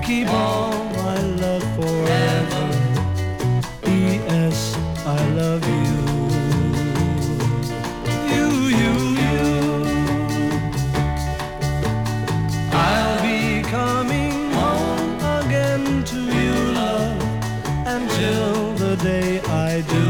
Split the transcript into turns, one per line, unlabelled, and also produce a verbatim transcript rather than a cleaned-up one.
keep all my love forever. P S. I love you. You, you, you. I'll be coming home again to you, love, until the day I do.